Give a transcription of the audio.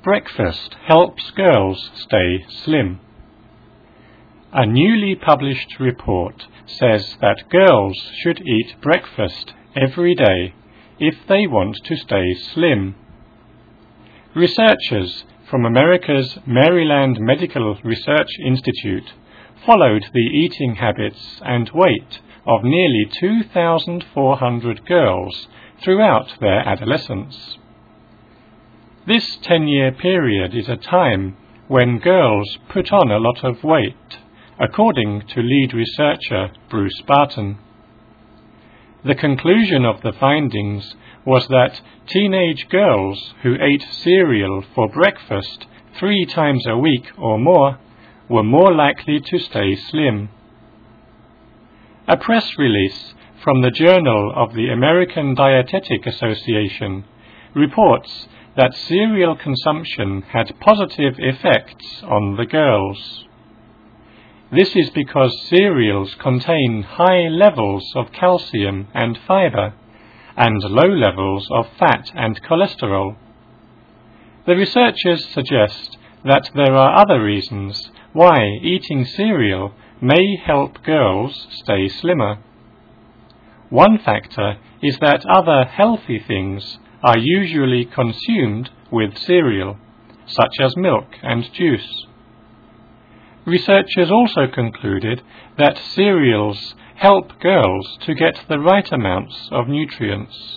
breakfast helps girls stay slim. A newly published report says that girls should eat breakfast every day if they want to stay slim. Researchers from America's Maryland Medical Research Institute followed the eating habits and weight of nearly 2,400 girls throughout their adolescence. This 10-year period is a time when girls put on a lot of weight, according to lead researcher Bruce Barton. The conclusion of the findings was that teenage girls who ate cereal for breakfast 3 times a week or more were more likely to stay slim. A press release from the Journal of the American Dietetic Association reports that cereal consumption had positive effects on the girls. This is because cereals contain high levels of calcium and fiber, and low levels of fat and cholesterol. The researchers suggest that there are other reasons why eating cereal may help girls stay slimmer. One factor is that other healthy things are usually consumed with cereal, such as milk and juice. Researchers also concluded that cereals help girls to get the right amounts of nutrients.